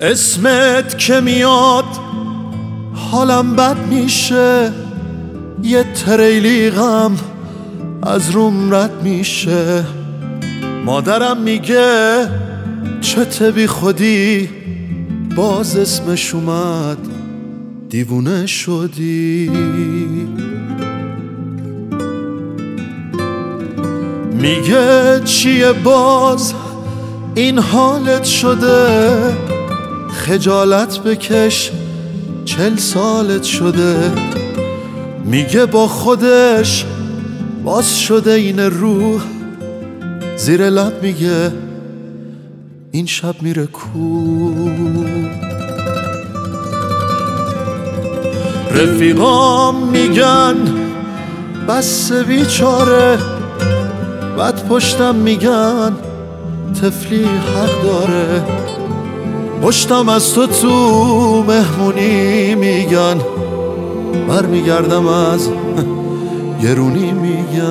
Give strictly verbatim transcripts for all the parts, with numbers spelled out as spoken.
اسمت که میاد حالم بد میشه، یه تریلی غم از روم رد میشه. مادرم میگه چته بی خودی، باز اسمش اومد دیوونه شدی. میگه چیه باز این حالت شده، خجالت بکش چل سالت شده. میگه با خودش باز شده این روح، زیر لب میگه این شب میره کو. رفیقام میگن بس بیچاره، بعد پشتم میگن طفلی حق داره. پشتم از تو تو مهمونی میگن، بر میگردم از گرونی میگن.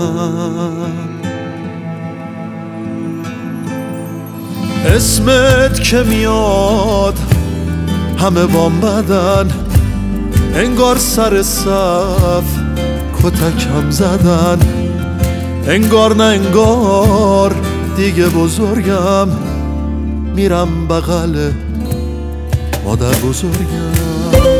اسمت که میاد همه بام بدن، انگار سر صف کتکم زدن. انگار نه انگار دیگه بزرگم، میرم بغل مادر بزرگم.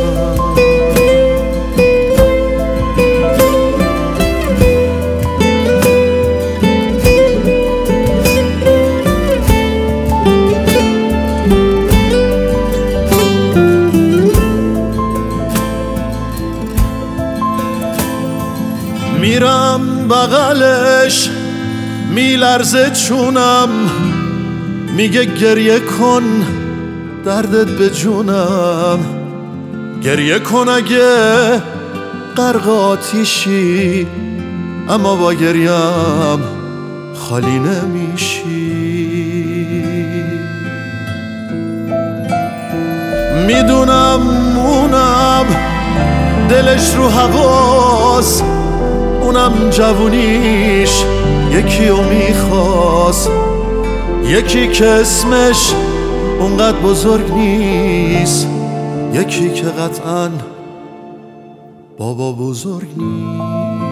میرم بغلش میلرزه چونم، میگه گریه کن دردت به جونم. گریه کن اگه غرق آتیشی، اما با گریم خالی نمیشی. میدونم اونم دلش رو هواست، اونم جوونیش یکی رو میخواست. یکی که اسمش اونقدر بزرگ نیست، یکی که قطعاً بابا بزرگ نیست.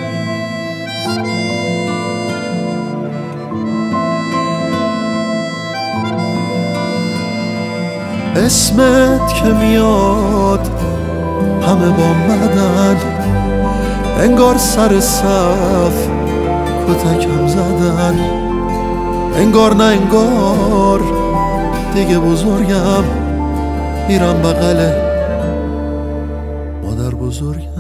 اسمت که میاد همه با مدن، انگار سر صف کتکم زدن. انگار نه انگار دیگه بزرگم، میرم بغل مادر بزرگم.